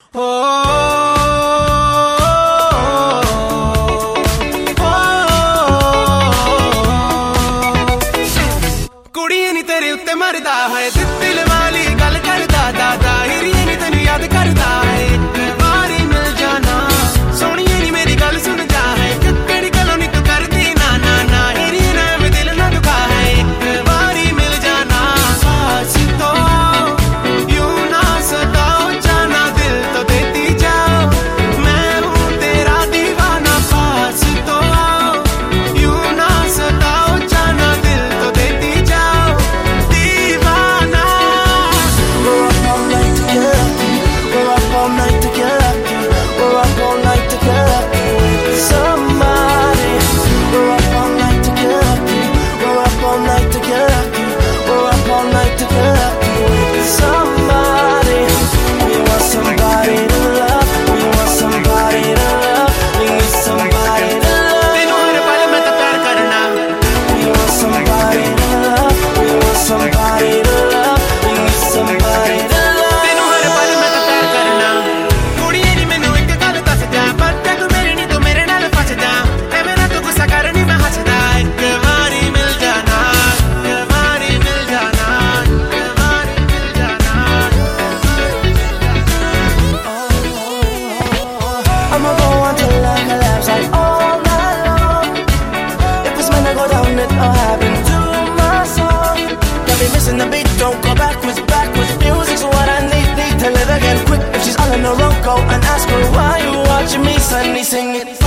ਕੁੜੀ ਨੀ ਤੇਰੇ ਉੱਤੇ ਮਰਦਾ ਹੈ ਦਿਲ ਵਾਲੀ ਗੱਲ ਕਰਦਾ ਦਾਦਾ ਹੀਰੀ ਨੀ ਤੈਨੂੰ ਯਾਦ ਕਰਦਾ ਹੈ ਇੱਕ ਵਾਰੀ ਮਿਲ ਜਾਣਾ ਸੋਹਣੀਏ ਨੀ ਮੇਰੀ ਗੱਲ ਸੁਣ ਜਾ ਹੈ ਕਿਹੜੀ ਗੱਲੋਂ ਨੀ ਤੂੰ ਕਰਦੀ ਨਾ ਨਾ ਨਾ ਹੀਰੀ ਨਾ ਮੈਂ ਦਿਲ ਨਾ ਦੁਖਾ ਹੈ ਇੱਕ ਵਾਰੀ ਮਿਲ ਜਾਣਾ ਸਾਸ ਤੋਂ ਯੂ ਨਾ ਸਤਾਓ ਜਾਨਾ ਦਿਲ ਤੋਂ ਦੇਤੀ ਜਾਓ ਮੈਂ ਹੂੰ ਤੇਰਾ دیਵਾਨਾ ਪਾਸ ਤੋਂ ਯੂ ਨਾ ਸਤਾਓ ਜਾਨਾ ਦਿਲ ਤੋਂ ਦੇਤੀ Missing the beat, don't go backwards, backwards. Music's what I need to live again quick. If she's all in a row, go and ask her why you watching me, Sunny, sing it.